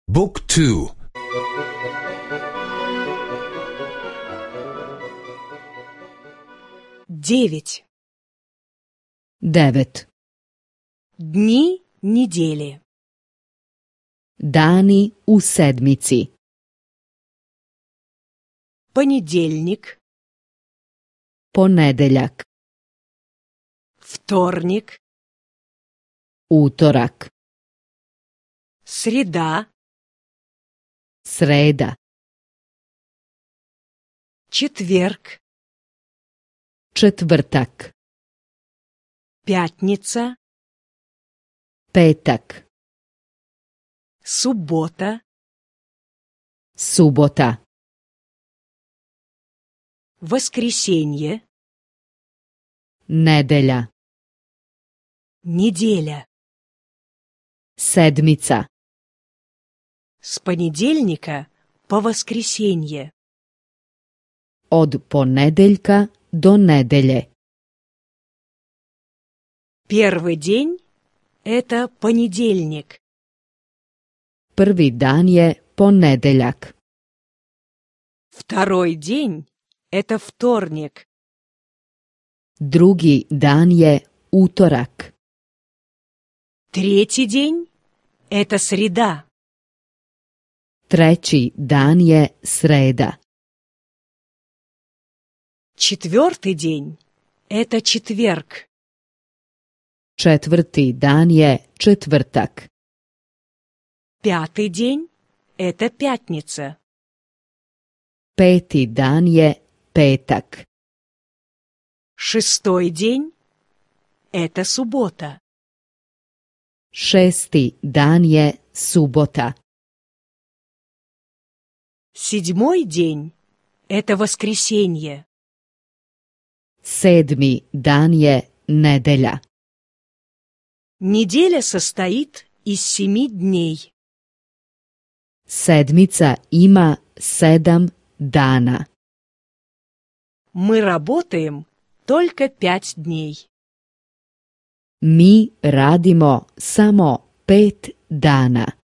بوك تو. 9. 9. Дни недели. Dani u sedmici. Понедельник, Ponedeljak, вторник, utorak, среда, sreda, четверг, četvrtak, пятница, petak, суббота, subota, воскресенье, nedelja, неделя. sedmica, С понедельника по воскресенье. od ponedeljka do nedelje. Первый день – это понедельник. Prvi dan je ponedeljak. Второй день – это вторник. Drugi dan je utorak. Третий день – это среда. Treći dan je sreda. Четвертый день – это четверг. Četvrti dan je četvrtak. Пятый день – это пятница. Peti dan je petak. Шестой день – это суббота. Šesti dan je subota. Седьмой день – это воскресенье. Sedmi dan je nedelja. Неделя состоит из 7 дней. Sedmica ima 7 dana. Мы работаем только 5 дней. Mi radimo samo 5 dana.